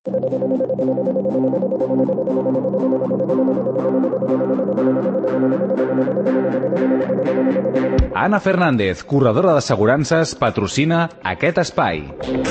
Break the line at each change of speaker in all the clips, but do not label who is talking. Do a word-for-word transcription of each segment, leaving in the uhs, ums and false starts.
Anna Fernández, corredora d'assegurances, patrocina aquest espai.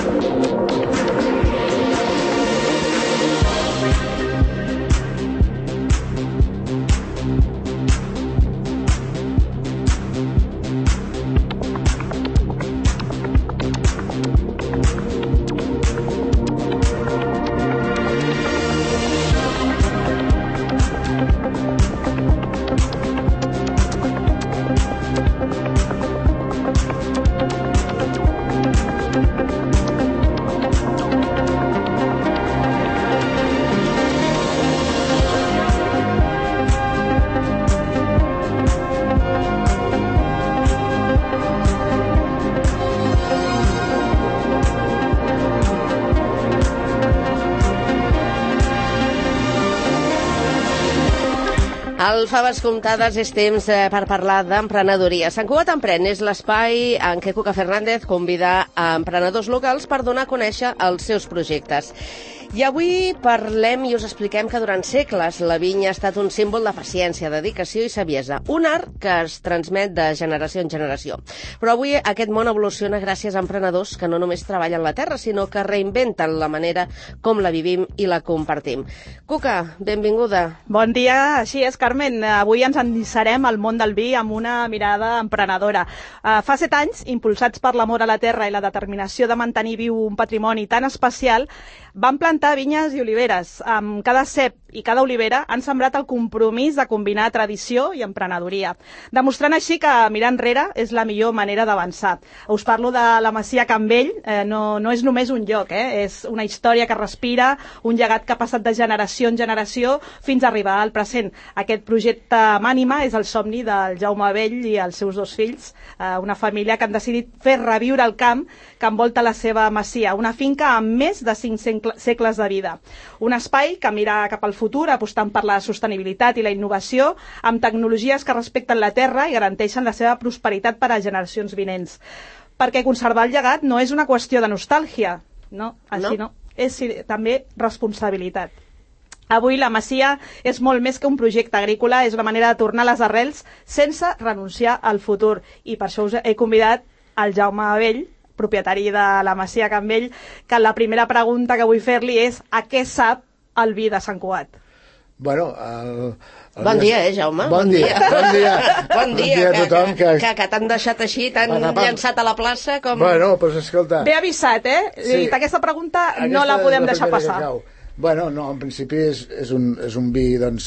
Al Faves Comptades és temps per parlar d'emprenedoria. Sant Cugat Emprèn és l'espai en què Cuca Fernández convida a emprenedors locals per donar a conèixer els seus projectes. I avui parlem i us expliquem que durant segles la vinya ha estat un símbol de paciència, dedicació i saviesa, un art que es transmet de generació en generació. Però avui aquest món evoluciona gràcies a emprenedors que no només treballen la terra, sinó que reinventen la manera com la vivim i la compartim. Cuca, benvinguda.
Bon dia, així és, Carmen. Avui ens endinçarem al món del vi amb una mirada emprenedora. Uh, fa set anys, impulsats per l'amor a la terra i la determinació de mantenir viu un patrimoni tan especial, van plantar vinyes i oliveres. Amb cada cep i cada olivera han sembrat el compromís de combinar tradició i emprenedoria, demostrant així que mirar enrere és la millor manera d'avançar. Us parlo de la Masia Can Vell, eh, no, no és només un lloc, eh? És una història que respira, un llegat que ha passat de generació en generació fins a arribar al present. Aquest projecte amb ànima és el somni del Jaume Vell i els seus dos fills, eh, una família que han decidit fer reviure el camp que envolta la seva masia, una finca amb més de cinc segles de vida. Un espai que mira cap al futur, apostant per la sostenibilitat i la innovació, amb tecnologies que respecten la terra i garanteixen la seva prosperitat per a generacions vinents. Perquè conservar el llegat no és una qüestió de nostàlgia, no, així no, no. És també responsabilitat. Avui la Masia és molt més que un projecte agrícola, és una manera de tornar les arrels sense renunciar al futur. I per això us he convidat al Jaume Vell, propietari de la Masia Can Vell, que la primera pregunta que vull fer-li és a què sap el vi de Sant Cugat?
Bueno, el... el
bon dia, eh, Jaume?
Bon, bon dia, bon dia.
Bon dia,
bon dia a tothom.
Que, que, que, que t'han deixat així, t'han llançat a la plaça com...
Bueno, doncs pues, escolta...
Ben avisat, eh? Sí. Aquesta pregunta aquesta no la podem deixar passar.
Bueno, no, en principi és, és, un, és un vi, doncs,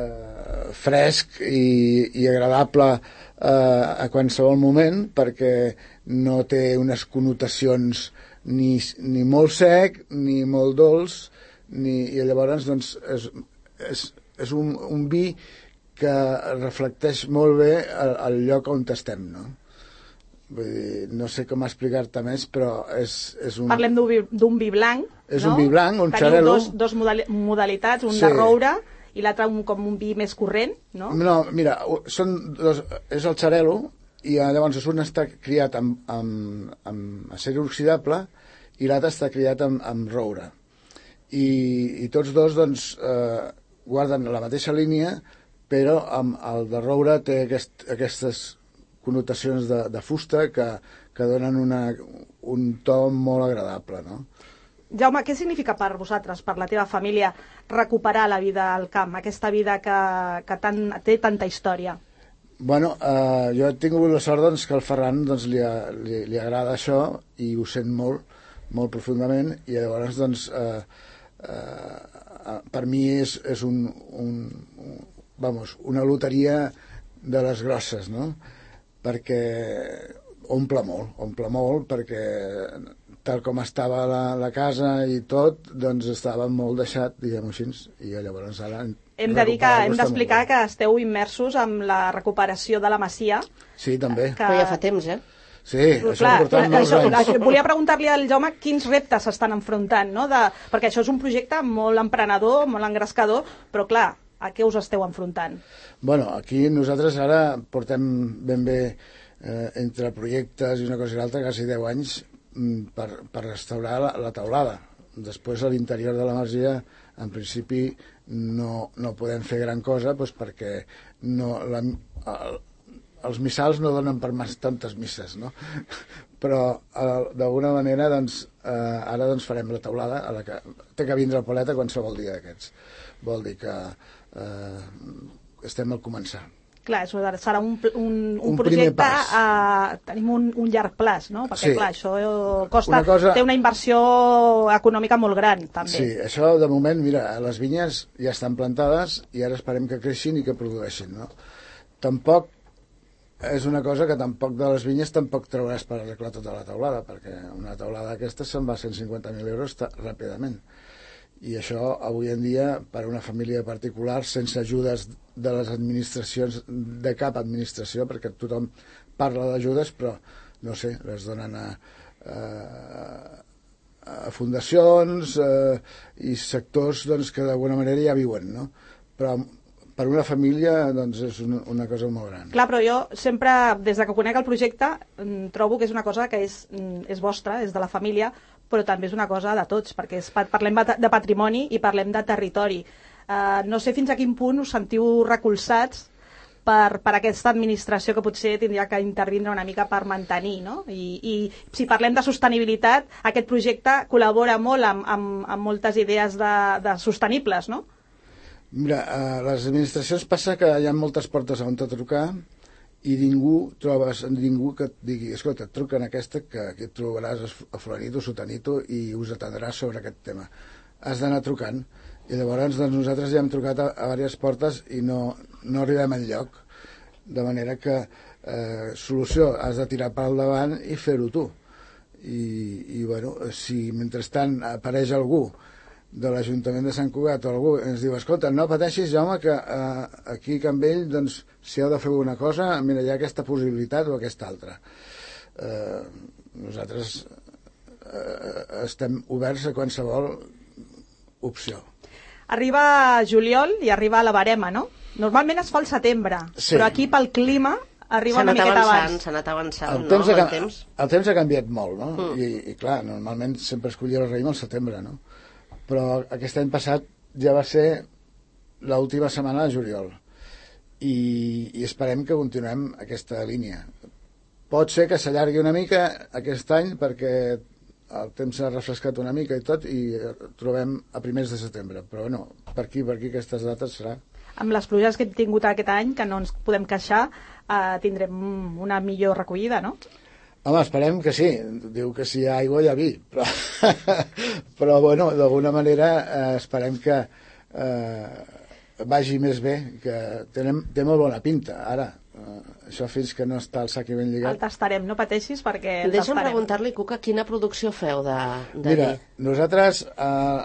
eh, fresc i, i agradable eh, a qualsevol moment, perquè no té unes connotacions ni, ni molt sec, ni molt dolç, ni, i llavors doncs, és, és, és un, un vi que reflecteix molt bé el, el lloc on estem, no? Vull dir, no sé com explicar-te més, però és, és un...
Parlem d'un vi, d'un vi blanc,
és
no?
un vi blanc, un
Teniu
xarel·lo.
Dos, dos modalitats, un
sí.
de roure i l'altre un, com un vi més corrent, no?
No, mira, són dos, és el xarel·lo, i llavors un està criat amb, amb, amb acer inoxidable i l'altre està criat amb, amb roure. I, i tots dos doncs, eh, guarden la mateixa línia, però amb el de roure té aquest, aquestes connotacions de, de fusta que, que donen una, un to molt agradable, no?
Jaume, què significa per vosaltres, per la teva família, recuperar la vida al camp, aquesta vida que, que tan, té tanta història?
Bueno, eh, jo he tingut la sort doncs, que al Ferran doncs, li, li, li agrada això i ho sent molt, molt profundament, i llavors doncs, eh, eh, per mi és, és un, un, un, vamos, una loteria de les grosses, no? Perquè omple molt, omple molt, perquè tal com estava la, la casa i tot, doncs estava molt deixat, diguem-ho així, i llavors ara...
Hem de dir que hem d'explicar que esteu immersos en la recuperació de la Masia.
Sí, també.
Que... Però ja fa temps, eh?
Sí, això clar, portant molts
això,
anys.
Volia preguntar-li al Jaume quins reptes s'estan enfrontant, no? De, perquè això és un projecte molt emprenedor, molt engrescador, però clar, a què us esteu enfrontant?
Bueno, aquí nosaltres ara portem ben bé eh, entre projectes i una cosa i l'altra quasi deu anys mm, per, per restaurar la, la teulada. després a l'interior de la masia, en principi, no, no podem fer gran cosa, doncs perquè no, la, el, els missals no donen per mas, tantes misses, no? Però d'alguna manera doncs, eh, ara doncs, farem la teulada a la que té que vindre el paleta qualsevol dia d'aquests. Vol dir que eh, estem al començar.
Clar, això serà un, un, un,
Un
projecte, eh, tenim un, un llarg plaç, no? Perquè
Sí.
clar, això costa,
Una cosa-
té una inversió econòmica molt gran, també.
Sí, això de moment, mira, les vinyes ja estan plantades i ara esperem que creixin i que produeixin, no? Tampoc és una cosa que tampoc de les vinyes tampoc trauràs per arreglar tota la teulada, perquè una teulada d'aquesta se'n va a cent cinquanta mil euros ràpidament. I això, avui en dia, per a una família particular, sense ajudes de les administracions, de cap administració, perquè tothom parla d'ajudes, però, no sé, les donen a, a, a fundacions eh, i sectors doncs, que d'alguna manera ja viuen, no? Però per una família doncs, és una, una cosa molt gran.
Clar, però jo sempre, des de que conec el projecte, trobo que és una cosa que és, és vostra, és de la família, però també és una cosa de tots, perquè és, parlem de patrimoni i parlem de territori. Uh, no sé fins a quin punt us sentiu recolzats per, per aquesta administració que potser tindria que intervindre una mica per mantenir, no? I, i si parlem de sostenibilitat, aquest projecte col·labora molt amb, amb, amb moltes idees de, de sostenibles, no?
Mira, a les administracions passa que hi ha moltes portes on te trucar i ningú trobes ningú que et digui, escolta, et truca en aquesta que, que et trobaràs a Florenito, Sotanito i us atendràs sobre aquest tema. Has d'anar trucant. I llavors doncs, nosaltres ja hem trucat a, a diverses portes i no, no arribem enlloc. De manera que eh, solució, has de tirar per al davant i fer-ho tu. I, i bueno, si mentrestant apareix algú de l'Ajuntament de Sant Cugat o algú ens diu, escolta, no pateixis, Jaume, que eh, aquí a Campbell, doncs, si heu de fer alguna cosa, mira, hi ha aquesta possibilitat o aquesta altra. Eh, nosaltres eh, estem oberts a qualsevol opció.
Arriba juliol i arriba la barema, no? Normalment es fa al setembre,
Sí.
però aquí pel clima arriba una miqueta abans.
S'ha anat avançant,
El
no?
temps, ha,
El temps.
el temps ha canviat molt, no?
Mm.
I, I clar, normalment sempre es collia el raïm al setembre, no? Però aquest any passat ja va ser l'última setmana de juliol i, i esperem que continuem aquesta línia. Pot ser que s'allargui una mica aquest any perquè el temps s'ha refrescat una mica i tot i trobem a primers de setembre, però no, per aquí, per aquí aquestes dates serà.
Amb les pluges que hem tingut aquest any, que no ens podem queixar, eh, tindrem una millor recollida, no?
Home, esperem que sí. Diu que si hi ha aigua hi ha vi, però, però bueno, d'alguna manera eh, esperem que eh, vagi més bé, que tenem, té molt bona pinta, ara. Eh, això fins que no està el sac ben lligat.
El tastarem, no pateixis, perquè el
Deixa'm
tastarem.
preguntar-li, Cuca, quina producció feu de, de
Mira,
vi?
nosaltres eh,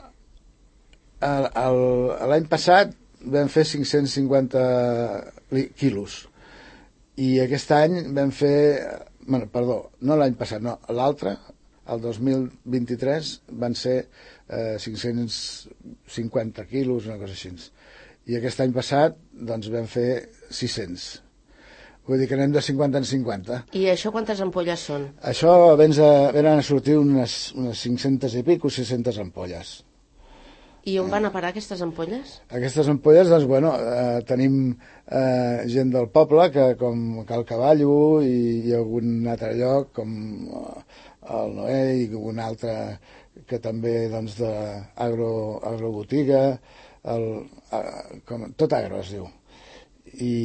el- el- l'any passat vam fer cinc-cents cinquanta li- quilos i aquest any vam fer... Bueno, perdó, no l'any passat, no, l'altre, el dos mil vint-i-tres, van ser eh, cinc-cents cinquanta quilos, una cosa així. I aquest any passat, doncs, vam fer sis-cents. Vull dir que anem de cinquanta en cinquanta.
I això quantes ampolles són?
Això vens a, venen a sortir unes, unes cinc-centes i pico, sis-centes ampolles.
I on van a parar aquestes ampolles?
Aquestes ampolles, doncs, bueno, eh, tenim eh, gent del poble, que com Cal Cavallo i, i algun altre lloc, com eh, el Noé i un altre que també, doncs, d'agro, agrobotiga, el, eh, com, tot agro es diu. I,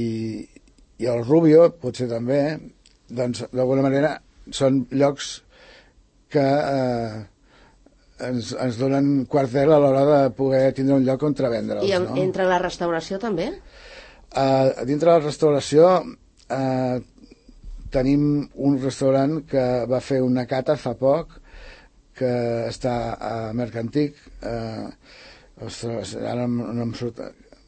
i el Rubio, potser també, doncs, d'alguna manera, són llocs que... Eh, ens, ens donen quartel a l'hora de poder tindre un lloc on vendre'ls.
I en,
no?
entre la restauració també?
Uh, dintre de la restauració uh, tenim un restaurant que va fer una cata fa poc, que està a Mercantic. Uh, ostres, ara no, no em surt...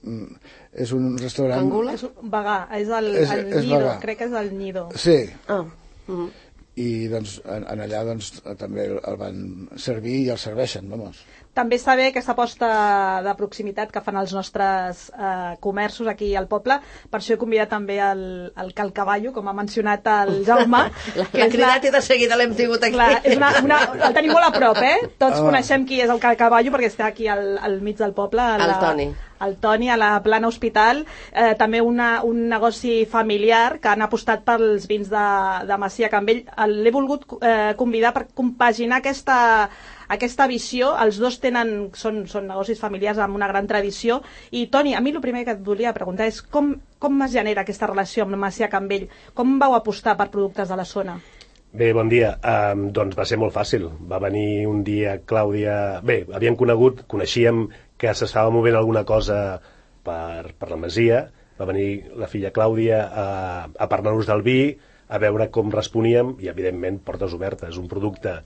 És un restaurant...
Angula?
És un vegà, és el,
És-
el
és
Nido,
vegà.
crec que és el Nido.
Sí,
Ah, mm.
i doncs en, en allà doncs, també el van servir i el serveixen, vamos.
també està bé aquesta aposta de proximitat que fan els nostres eh, comerços aquí al poble. Per això he convidat també el, el Calcavallo, com ha mencionat el Jaume.
La, la cridat i de seguida l'hem tingut aquí.
Clar, és una, una, el tenim molt a prop, eh? Tots oh. coneixem qui és el Calcavallo perquè està aquí al, al mig del poble.
El
la,
Toni.
El Toni, a la Plana Hospital. Eh, també una, un negoci familiar que han apostat pels vins de, de Macià Campbell. L'he volgut eh, convidar per compaginar aquesta... aquesta visió. Els dos tenen, són, són negocis familiars amb una gran tradició. I, Toni, a mi el primer que et volia preguntar és com, com es genera aquesta relació amb Macià Campbell? Com vau apostar per productes de la zona?
Bé, bon dia. Um, doncs va ser molt fàcil. Va venir un dia Clàudia... Bé, havíem conegut, coneixíem que s'estava movent alguna cosa per, per la Masia. Va venir la filla Clàudia a, a parlar-nos del vi, a veure com responíem i, evidentment, portes obertes. Un producte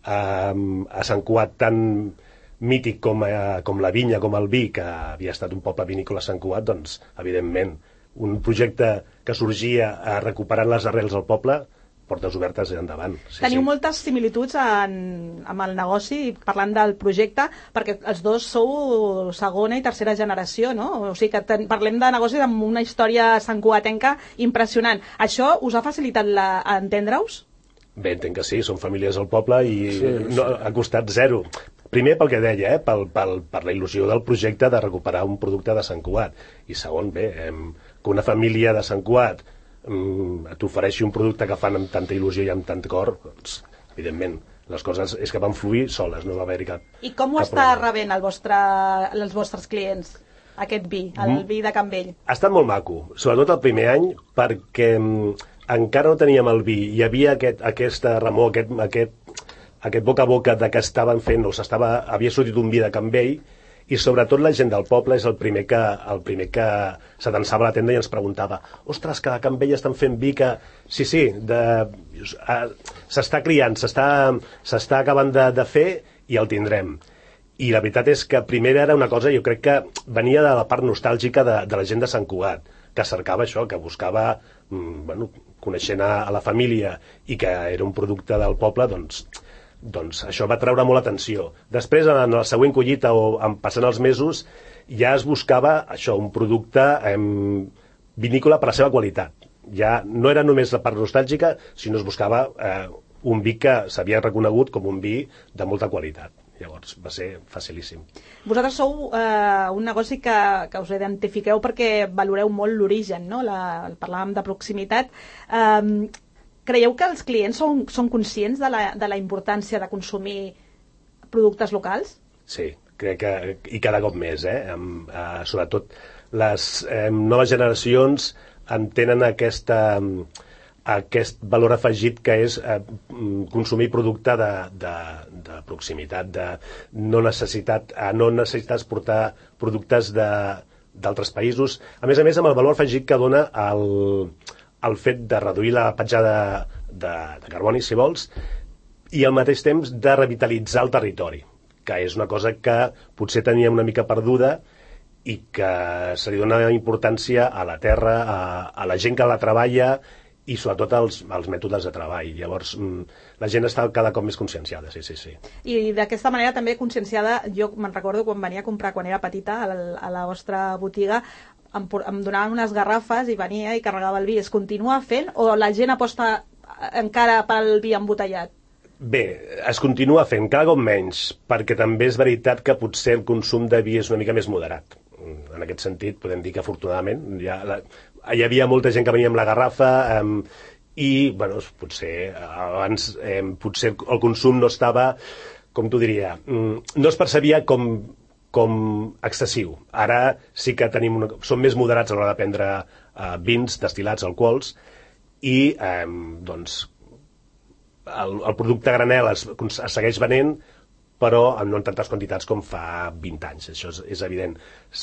Um, a Sant Cugat tan mític com, uh, com la vinya, com el vi, que havia estat un poble vinícola a Sant Cugat, doncs, evidentment, un projecte que sorgia uh, recuperant les arrels del poble, portes obertes i endavant. Sí,
Teniu
sí.
moltes similituds en, amb el negoci, parlant del projecte, perquè els dos sou segona i tercera generació, no? O sigui que ten, parlem de negocis amb una història santcugatenca impressionant. Això us ha facilitat la, a entendre-us?
Bé, entenc que sí, són famílies del poble i sí, sí. No, ha costat zero. Primer pel que deia, eh, pel, pel, per la il·lusió del projecte de recuperar un producte de Sant Cugat. I segon, bé, eh, que una família de Sant Cugat eh, t'ofereixi un producte que fan amb tanta il·lusió i amb tant cor, doncs, evidentment, les coses és que van fluir soles, no va haver-hi cap...
I com ho està problema. rebent el vostre, els vostres clients, aquest vi, el mm. vi de Campbell?
Ha estat molt maco, sobretot el primer any, perquè... encara no teníem el vi, hi havia aquest, aquesta remor, aquest, aquest, aquest boca a boca de que estaven fent, o s'estava, havia sortit un vi de Campbell, i sobretot la gent del poble és el primer que, el primer que s'atensava a la tenda i ens preguntava, ostres, que a Campbell estan fent vi que... Sí, sí, de... s'està criant, s'està acabant de, de fer i el tindrem. I la veritat és que primer era una cosa, jo crec que venia de la part nostàlgica de, de la gent de Sant Cugat, que cercava això, que buscava, mm, bueno, coneixent a, a la família i que era un producte del poble, doncs, doncs això va treure molt atenció. Després, en la següent collita o en passant els mesos, ja es buscava això, un producte eh, vinícola per la seva qualitat. Ja no era només la part nostàlgica, sinó es buscava eh, un vi que s'havia reconegut com un vi de molta qualitat. Llavors va ser facilíssim.
Vosaltres sou eh, un negoci que, que us identifiqueu perquè valoreu molt l'origen, no? La, parlàvem de proximitat. Eh, creieu que els clients són, són conscients de la, de la importància de consumir productes locals?
Sí, crec que i cada cop més, eh? Amb, eh, sobretot les eh, noves generacions entenen aquesta... aquest valor afegit que és eh, consumir producte de, de, de proximitat, de no necessitat, eh, no necessites portar productes d'altres països. A més a més, amb el valor afegit que dona el, el fet de reduir la petjada de, de carboni, si vols, i al mateix temps de revitalitzar el territori, que és una cosa que potser tenia una mica perduda i que se li dona importància a la terra, a, a la gent que la treballa i sobretot als, als mètodes de treball. Llavors, la gent està cada cop més conscienciada, sí, sí, sí.
I d'aquesta manera també conscienciada, jo me'n recordo quan venia a comprar, quan era petita, a la, a la vostra botiga, em, em donaven unes garrafes i venia i carregava el vi. Es continua fent o la gent aposta encara pel vi embotellat?
Bé, es continua fent, cada cop menys, perquè també és veritat que potser el consum de vi és una mica més moderat. En aquest sentit, podem dir que afortunadament ja la, hi havia molta gent que venia amb la garrafa eh, i, bueno, potser abans eh, potser el consum no estava, com t'ho diria, no es percebia com, com excessiu. Ara sí que tenim una, som més moderats a l'hora de prendre eh, vins, destil·lats, alcohols, i eh, doncs el, el producte a granel es, es segueix venent, però no en tantes quantitats com fa vint anys, això és, és evident.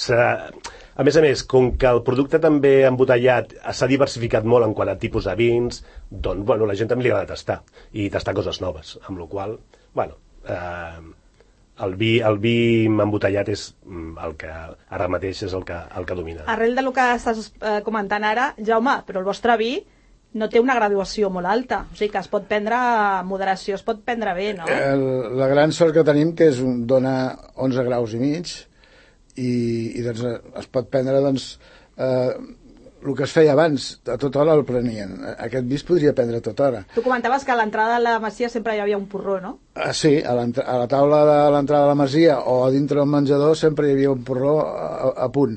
A més a més, com que el producte també embotellat s'ha diversificat molt en quant a tipus de vins, doncs bueno, la gent també li agrada tastar, i tastar coses noves, amb la qual cosa, bueno, eh, el vi, el vi embotellat és el que ara mateix és el que, el que domina.
Arrel del que estàs eh, comentant ara, Jaume, però el vostre vi no té una graduació molt alta, o sigui que es pot prendre a moderació, es pot prendre bé, no?
El, la gran sort que tenim que és un, dona onze graus i mig i, i doncs es pot prendre doncs, eh, el que es feia abans, a tota hora el prenien. Aquest vi es podria prendre a tota hora.
Tu comentaves que a l'entrada de la masia sempre hi havia un porró, no?
Ah, sí, a, a la taula de l'entrada de la masia o a dintre del menjador sempre hi havia un porró a, a punt.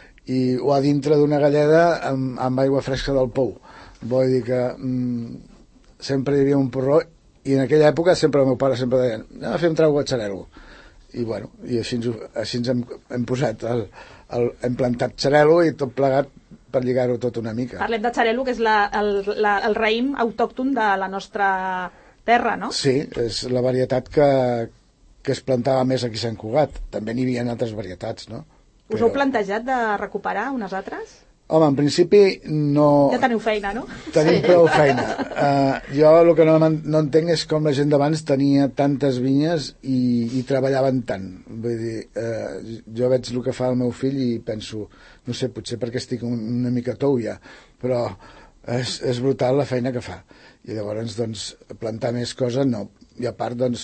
I, o a dintre d'una galleda amb, amb aigua fresca del pou. Vull dir que mm, sempre hi havia un porró i en aquella època sempre el meu pare sempre deia anem a fer un trago de xarel·lo. I bueno, i així, així ens hem, hem posat el, el, hem plantat xarel·lo i tot plegat per lligar-ho tot una mica.
Parlem de xarel·lo, que és la, el, la, el raïm autòcton de la nostra terra, no?
Sí, és la varietat que, que es plantava més aquí a Sant Cugat. També n'hi havia altres varietats, no?
Us Però... heu plantejat de recuperar unes altres?
Home, en principi no...
Ja teniu feina, no?
Tenim prou feina. Uh, jo el que no, no entenc és com la gent d'abans tenia tantes vinyes i, i treballaven tant. Vull dir, uh, jo veig el que fa el meu fill i penso, no sé, potser perquè estic un, una mica tou ja, però és, és brutal la feina que fa. I llavors, doncs, plantar més coses, no. I a part, doncs,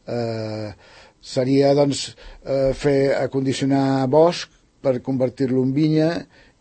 uh, seria, doncs, uh, fer acondicionar bosc per convertir-lo en vinya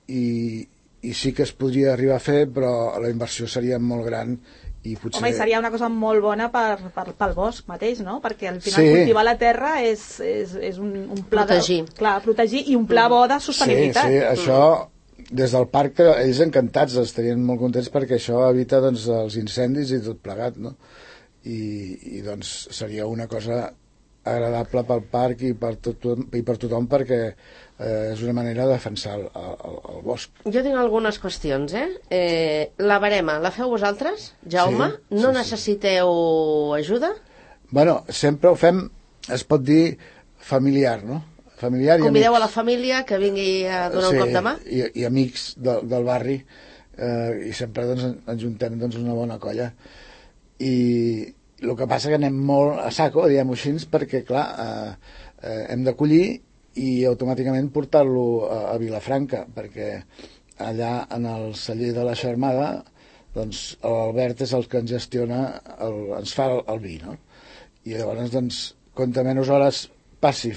i, i sí que es podria arribar a fer, però la inversió seria molt gran i potser...
Home, i seria una cosa molt bona per, per, pel bosc mateix, no? Perquè al final
sí.
cultivar la terra és, és, és un, un pla
protegir.
de... Clar, protegir i un pla bo de sostenibilitat.
Sí, sí, això... Des del parc, ells encantats, estarien molt contents perquè això evita doncs, els incendis i tot plegat, no? I, i doncs seria una cosa agradable pel parc i per, tot, i per tothom perquè eh, és una manera de defensar el, el, el bosc.
Jo tinc algunes qüestions, eh? eh la barema, la feu vosaltres, Jaume?
Sí,
no
sí,
necessiteu
sí.
ajuda?
Bueno, sempre ho fem, es pot dir, familiar, no? Familiar i
Convideu
amics.
a la família que vingui a donar
sí,
un cop de mà?
I, i amics de, del barri eh, i sempre doncs, ens juntem doncs, una bona colla. I el que passa que anem molt a saco, diguem-ho així, perquè, clar, eh, eh, hem d'acollir i automàticament portar-lo a, a Vilafranca, perquè allà en el celler de la Xarmada, doncs, l'Albert és el que ens gestiona, el, ens fa el, el vi, no? I llavors, doncs, quanta menys hores passi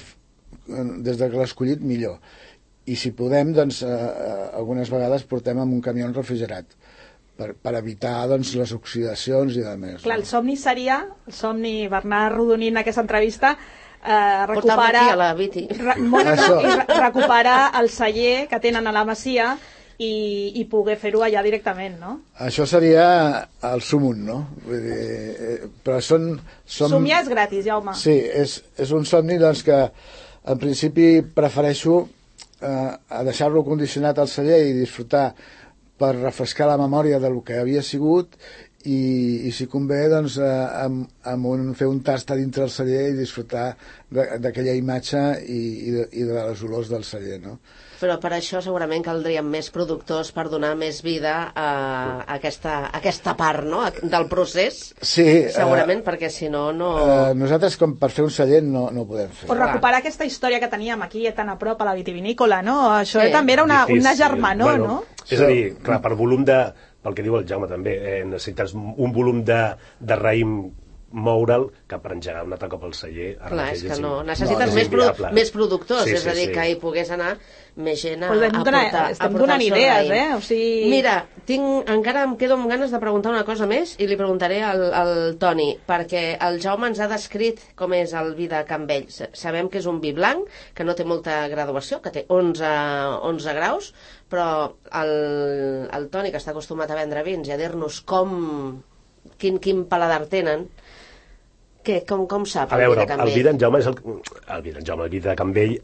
des de que l'ha escollit, millor. I si podem, doncs, eh, algunes vegades portem amb un camió refrigerat. Per, per evitar doncs, les oxidacions i de més.
Clar, el somni seria, el somni Bernat Rodoní en aquesta entrevista, eh, recuperar,
aquí a la Viti.
Re, molt, i re, recuperar el celler que tenen a la Masia i, i poder fer-ho allà directament, no?
Això seria el sumum, no? Vull dir, eh, però són... Som...
Somiar és gratis, Jaume.
Sí, és, és un somni doncs, que en principi prefereixo eh, a deixar-lo condicionat al celler i disfrutar per refrescar la memòria del que havia sigut i, i si convé doncs, eh, amb, amb un, fer un tast a dintre del celler i disfrutar d'aquella imatge i, i, de, i de les olors del celler, no?
Però per això segurament caldrien més productors per donar més vida a aquesta, a aquesta part, no?, del procés.
Sí.
Segurament,
eh,
perquè si no, no...
Eh, nosaltres, com per fer un celler, no, no ho podem fer.
O recuperar aquesta història que teníem aquí tan a prop a la vitivinícola, no? Això
Sí.
també era una,
Difícil.
una germanor,
Bueno,
no?
És a dir, clar, per volum de... Pel que diu el Jaume també, eh, necessites un volum de, de raïm moure'l que per engegar un altre cop al celler.
Clar, és que no.
No,
Necessites
és
més, produ
inviable.
més productors,
Sí,
és a
sí,
dir,
sí.
que hi pogués anar més gent a,
Pues
a
estem donant-
portar,
estem
a portar
donant
el seu
idees,
raïm.
eh? O sigui...
Mira, tinc, encara em quedo amb ganes de preguntar una cosa més i li preguntaré al, al Toni, perquè el Jaume ens ha descrit com és el vi de Campbell. Sabem que és un vi blanc, que no té molta graduació, que té onze, onze graus, però el, el Toni, que està acostumat a vendre vins i a dir-nos com, quin, quin paladar tenen, què, com, com sap
A
el
veure,
vi de Campbell?
el vi d'en Jaume és el, el vi d'en Jaume, el vi de Campbell,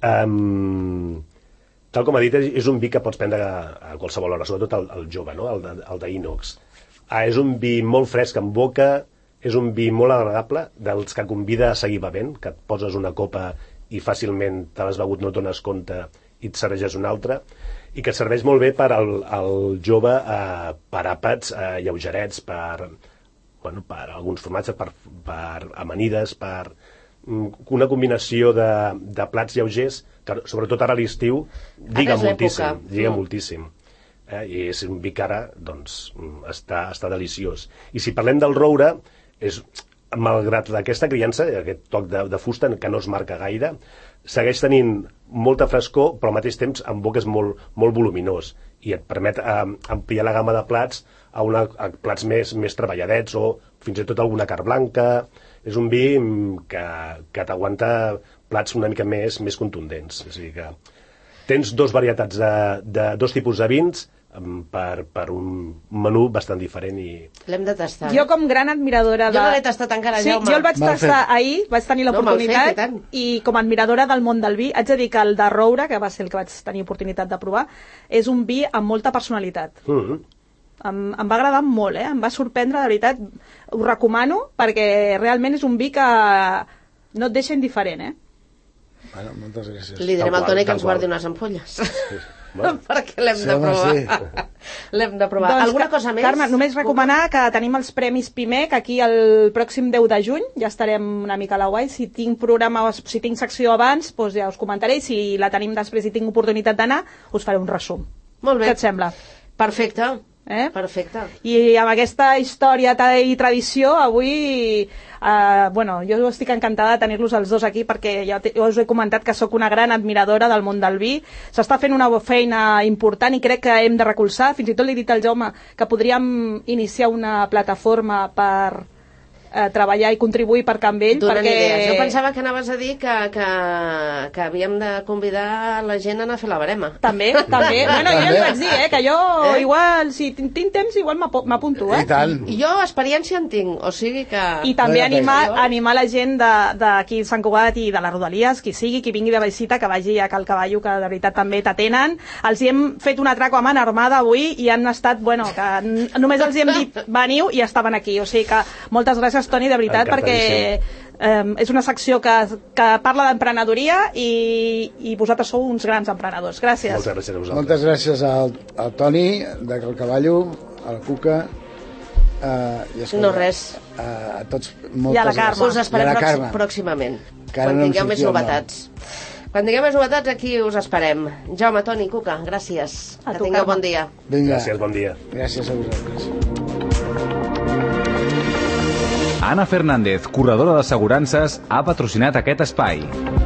um, tal com ha dit, és un vi que pots prendre a, a qualsevol hora, sobretot el, el jove, no? el, de, el d'Inox. Ah, és un vi molt fresc en boca, és un vi molt agradable, dels que convida a seguir bevent, que et poses una copa i fàcilment te l'has begut, no et dones compte i et serveixes una altra, i que serveix molt bé per al, al jove eh, per àpats eh, lleugerets, per... Bueno, per alguns formatges, per, per amanides, per una combinació de, de plats lleugers, que sobretot ara a l'estiu lliga
és
moltíssim,
l'època.
lliga
Mm.
moltíssim. eh? I és un vi que ara doncs, està, està deliciós. I si parlem del roure, és, malgrat aquesta criança, aquest toc de, de fusta que no es marca gaire, segueix tenint molta frescor, però al mateix temps en boca és molt, molt voluminós i et permet eh, ampliar la gamma de plats a, una, a plats més, més treballadets o fins i tot alguna carn blanca. És un vi que, que t'aguanta plats una mica més, més contundents. És a dir que tens dos varietats de, de dos tipus de vins per, per un menú bastant diferent i...
L'hem de tastar.
Jo com gran admiradora de...
Jo no l'he tastat encara,
sí,
Jaume.
Jo el vaig
Mal
tastar
fet.
ahir, vaig tenir l'oportunitat,
no,
i, i com a admiradora del món del vi, haig de dir que el de Roure, que va ser el que vaig tenir oportunitat de provar, és un vi amb molta personalitat.
Mm-hmm.
Em, em va agradar molt, eh? Em va sorprendre, de veritat. Ho recomano, perquè realment és un vi que no et deixa indiferent, eh?
Bueno, moltes gràcies.
Li direm
Tal
al Toni
qual,
que ens
tal
guardi
qual.
unes ampolles.
Bueno.
Perquè l'hem
Sí,
de
home,
provar.
sí.
L'hem de provar.
Doncs,
Alguna
Ca-
cosa més?
Carme, només recomanar que tenim els Premis Pimec aquí el pròxim deu de juny, ja estarem una mica a la guai. Si tinc programa, o si tinc secció abans, doncs ja us comentaré, i si la tenim després i tinc oportunitat d'anar, us faré un resum.
Molt bé.
Què et sembla?
Perfecte.
Eh?
Perfecte.
I amb aquesta història i tradició, avui, eh, bueno, jo estic encantada de tenir-los els dos aquí, perquè ja, te, ja us he comentat que sóc una gran admiradora del món del vi. S'està fent una feina important i crec que hem de recolzar. Fins i tot li he dit al Jaume que podríem iniciar una plataforma per eh, treballar i contribuir per Can Vell.
Donant
perquè...
idees. Jo pensava que anaves a dir que, que, que havíem de convidar la gent a anar a fer la barema.
També, també. Bueno, jo li vaig dir, eh, que jo
Eh?
igual, si tinc, tinc temps, igual m'apo- m'apunto, eh?
I tant.
I jo experiència en tinc, o sigui que...
I també
Vaja,
animar,
vaja.
animar la gent de- d'aquí de Sant Cugat i de les Rodalies, qui sigui, qui vingui de visita, que vagi a Cal Cavallo, que de veritat també t'atenen. Els hi hem fet un atraco a man armada avui i han estat, bueno, que n- només els hi hem dit veniu i estaven aquí. O sigui que moltes gràcies, Toni, de veritat, perquè eh, és una secció que, que parla d'emprenedoria i, i vosaltres sou uns grans emprenedors. Gràcies.
Moltes gràcies a vosaltres.
Moltes gràcies al, al Toni, de Cal Cavallo, a la Cuca, eh, i escolta,
No, res.
A, a tots, moltes
I a la Carme.
gràcies.
Us esperem
I a la
prox
Carme.
pròximament.
Que ara
Quan
no em
tingueu més
sortia el nom.
novetats. Quan tingueu més novetats, aquí us esperem. Jaume, Toni, Cuca, gràcies.
A
Que
tu,
tingueu
Carme.
bon dia.
Vinga,
Gràcies, bon dia.
gràcies a vosaltres.
Anna Fernández, corredora d'assegurances, ha patrocinat aquest espai.